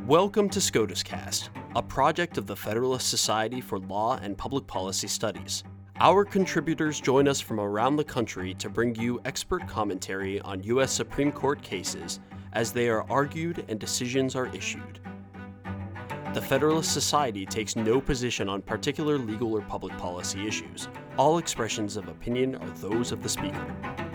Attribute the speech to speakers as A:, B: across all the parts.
A: Welcome to SCOTUScast, a project of the Federalist Society for Law and Public Policy Studies. Our contributors join us from around the country to bring you expert commentary on U.S. Supreme Court cases as they are argued and decisions are issued. The Federalist Society takes no position on particular legal or public policy issues. All expressions of opinion are those of the speaker.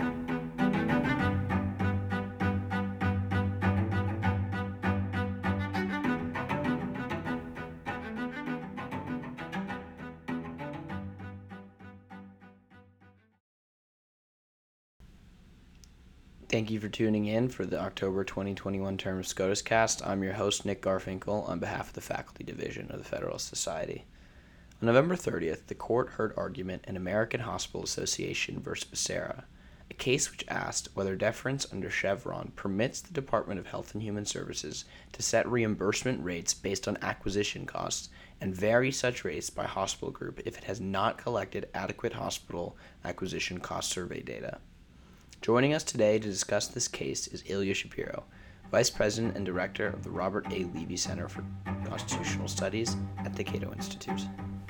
B: Thank you for tuning in for the October 2021 term of SCOTUScast. I'm your host, Nick Garfinkel, on behalf of the Faculty Division of the Federalist Society. On November 30th, the court heard argument in American Hospital Association v. Becerra, a case which asked whether deference under Chevron permits the Department of Health and Human Services to set reimbursement rates based on acquisition costs and vary such rates by hospital group if it has not collected adequate hospital acquisition cost survey data. Joining us today to discuss this case is Ilya Shapiro, Vice President and Director of the Robert A. Levy Center for Constitutional Studies at the Cato Institute.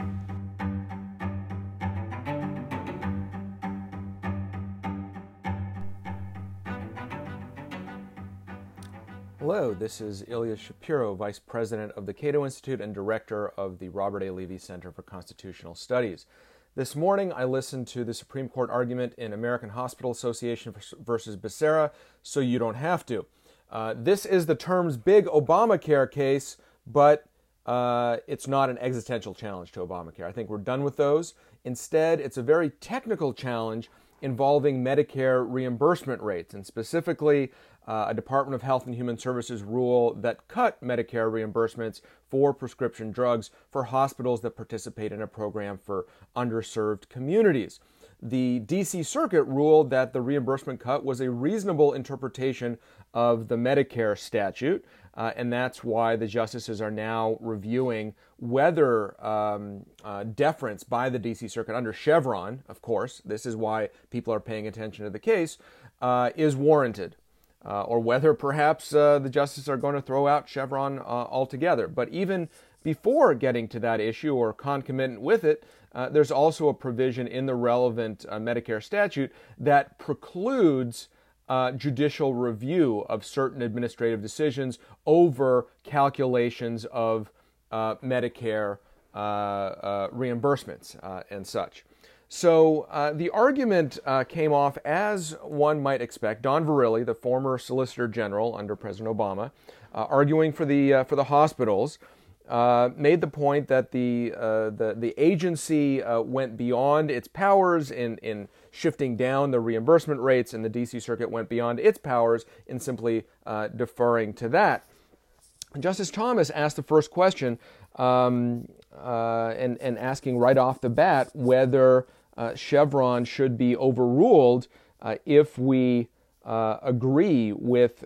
C: Hello, this is Ilya Shapiro, Vice President of the Cato Institute and Director of the Robert A. Levy Center for Constitutional Studies. This morning, I listened to the Supreme Court argument in American Hospital Association versus Becerra, so you don't have to. This is the term's big Obamacare case, but it's not an existential challenge to Obamacare. I think we're done with those. Instead, it's a very technical challenge involving Medicare reimbursement rates, and specifically a Department of Health and Human Services rule that cut Medicare reimbursements for prescription drugs for hospitals that participate in a program for underserved communities. The D.C. Circuit ruled that the reimbursement cut was a reasonable interpretation of the Medicare statute, and that's why the justices are now reviewing whether deference by the D.C. Circuit under Chevron, of course, this is why people are paying attention to the case, is warranted. Or whether perhaps the justices are going to throw out Chevron altogether. But even before getting to that issue or concomitant with it, there's also a provision in the relevant Medicare statute that precludes judicial review of certain administrative decisions over calculations of Medicare reimbursements and such. So the argument came off as one might expect. Don Verrilli, the former Solicitor General under President Obama, arguing for the hospitals, made the point that the agency went beyond its powers in shifting down the reimbursement rates, and the D.C. Circuit went beyond its powers in simply deferring to that. Justice Thomas asked the first question and asking right off the bat whether Chevron should be overruled if we agree with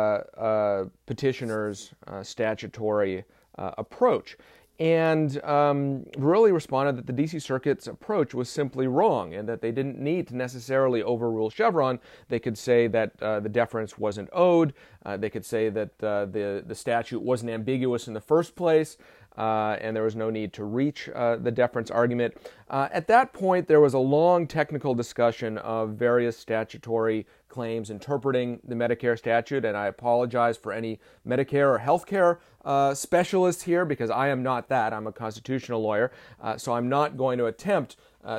C: petitioner's statutory approach. And Verrilli responded that the D.C. Circuit's approach was simply wrong and that they didn't need to necessarily overrule Chevron. They could say that the deference wasn't owed. They could say that the statute wasn't ambiguous in the first place. And there was no need to reach the deference argument. At that point, there was a long technical discussion of various statutory claims interpreting the Medicare statute, and I apologize for any Medicare or healthcare specialists here because I am not that. I'm a constitutional lawyer, so I'm not going to attempt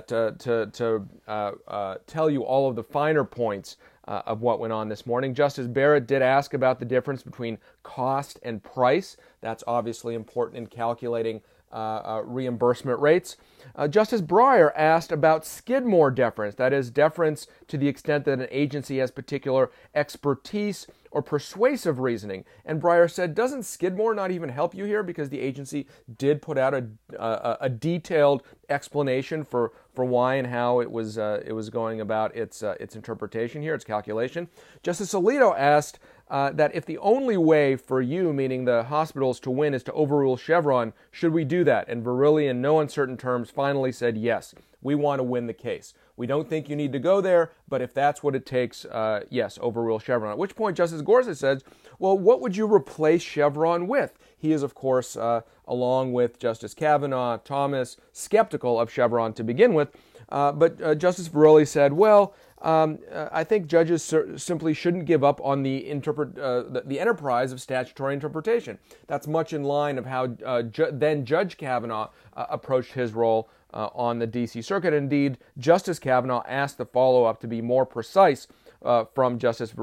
C: to tell you all of the finer points of what went on this morning. Justice Barrett did ask about the difference between cost and price. That's obviously important in calculating reimbursement rates. Justice Breyer asked about Skidmore deference, that is, deference to the extent that an agency has particular expertise or persuasive reasoning. And Breyer said, doesn't Skidmore not even help you here because the agency did put out a detailed explanation for why and how it was going about its interpretation here, its calculation. Justice Alito asked that if the only way for you, meaning the hospitals, to win is to overrule Chevron, should we do that? And Verrilli, in no uncertain terms, finally said yes. We want to win the case. We don't think you need to go there, but if that's what it takes, yes, overrule Chevron. At which point Justice Gorsuch says, well, what would you replace Chevron with? He is, of course, along with Justice Kavanaugh, Thomas, skeptical of Chevron to begin with. But Justice Verrilli said, well, I think judges simply shouldn't give up on the enterprise of statutory interpretation. That's much in line of how then Judge Kavanaugh approached his role on the D.C. Circuit. Indeed, Justice Kavanaugh asked the follow-up to be more precise from former Solicitor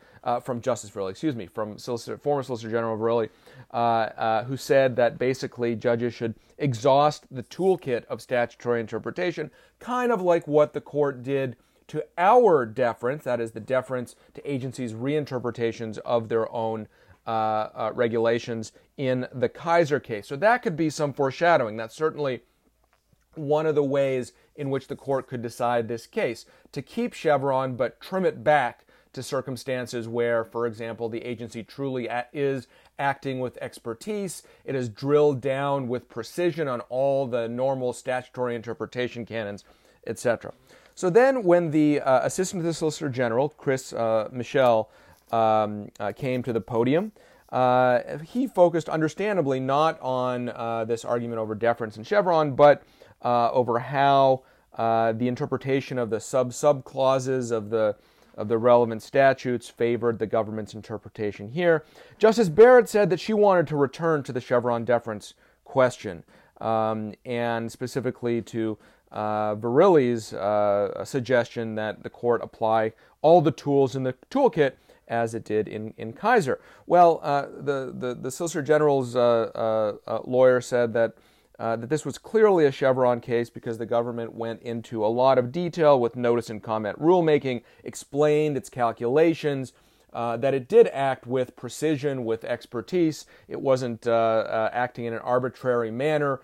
C: General Verrilli, who said that basically judges should exhaust the toolkit of statutory interpretation, kind of like what the court did to our deference, that is the deference to agencies' reinterpretations of their own regulations in the Kaiser case. So that could be some foreshadowing. That's certainly one of the ways in which the court could decide this case, to keep Chevron but trim it back to circumstances where, for example, the agency truly is acting with expertise. It is drilled down with precision on all the normal statutory interpretation canons, etc. So then when the Assistant to the Solicitor General, Chris Michel, came to the podium, he focused understandably not on this argument over deference and Chevron, but over how the interpretation of the sub-clauses of the relevant statutes favored the government's interpretation here. Justice Barrett said that she wanted to return to the Chevron deference question, and specifically to Verrilli's suggestion that the court apply all the tools in the toolkit as it did in Kaiser. Well, the Solicitor General's lawyer said that this was clearly a Chevron case because the government went into a lot of detail with notice and comment rulemaking, explained its calculations, that it did act with precision, with expertise. It wasn't acting in an arbitrary manner.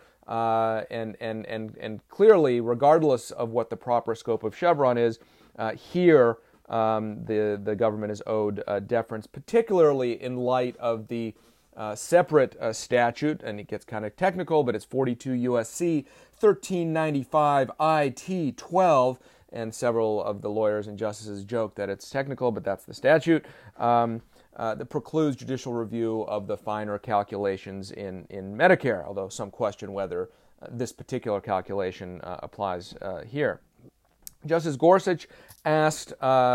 C: And clearly, regardless of what the proper scope of Chevron is, here the government is owed deference, particularly in light of the separate statute, and it gets kind of technical, but it's 42 U.S.C. 1395 IT 12, and several of the lawyers and justices joke that it's technical, but that's the statute. That precludes judicial review of the finer calculations in Medicare, although some question whether this particular calculation applies here. Justice Gorsuch asked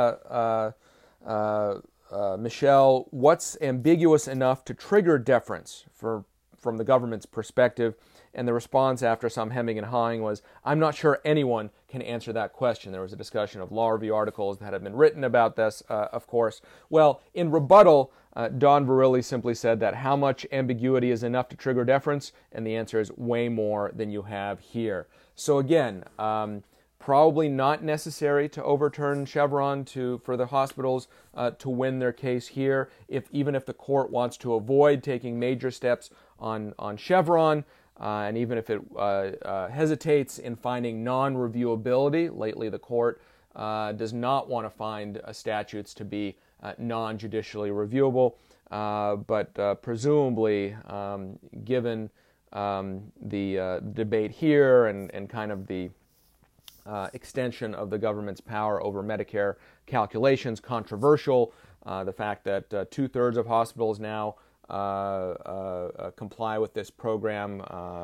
C: Michel what's ambiguous enough to trigger deference from the government's perspective, and the response after some hemming and hawing was, I'm not sure anyone can answer that question. There was a discussion of law review articles that had been written about this, of course. Well, in rebuttal, Don Verrilli simply said that how much ambiguity is enough to trigger deference, and the answer is way more than you have here. So again, probably not necessary to overturn Chevron for the hospitals to win their case here. Even if the court wants to avoid taking major steps on Chevron, and even if it hesitates in finding non-reviewability, lately the court does not want to find statutes to be non-judicially reviewable, but presumably, given the debate here and kind of the extension of the government's power over Medicare calculations, controversial, the fact that 2/3 of hospitals now comply with this program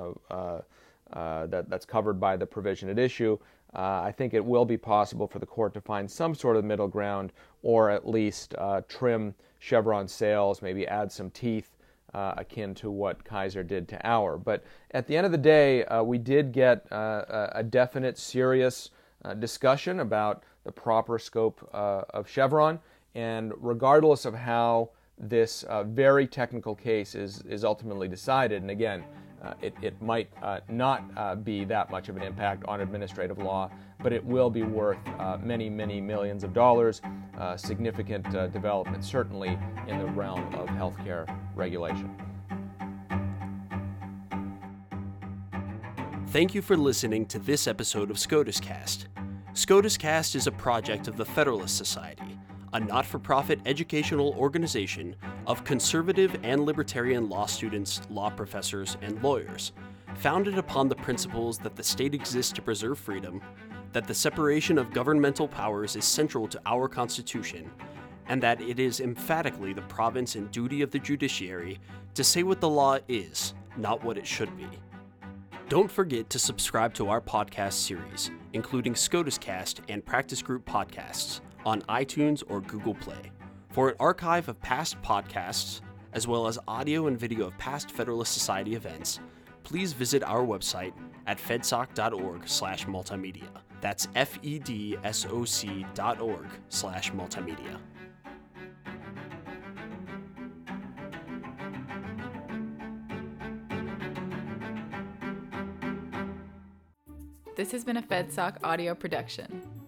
C: that's covered by the provision at issue, I think it will be possible for the court to find some sort of middle ground, or at least trim Chevron sails, maybe add some teeth akin to what Kaiser did to our. But at the end of the day, we did get a definite, serious discussion about the proper scope of Chevron, and regardless of how this very technical case is ultimately decided, and again, it might not be that much of an impact on administrative law, but it will be worth many, many millions of dollars, significant development, certainly in the realm of healthcare regulation.
A: Thank you for listening to this episode of SCOTUScast. SCOTUScast is a project of the Federalist Society, a not-for-profit educational organization of conservative and libertarian law students, law professors, and lawyers. founded upon the principles that the state exists to preserve freedom, that the separation of governmental powers is central to our Constitution, and that it is emphatically the province and duty of the judiciary to say what the law is, not what it should be. Don't forget to subscribe to our podcast series, including SCOTUScast and Practice Group podcasts, on iTunes or Google Play. For an archive of past podcasts, as well as audio and video of past Federalist Society events, please visit our website at fedsoc.org/multimedia. That's fedsoc.org/multimedia.
D: This has been a FedSoc audio production.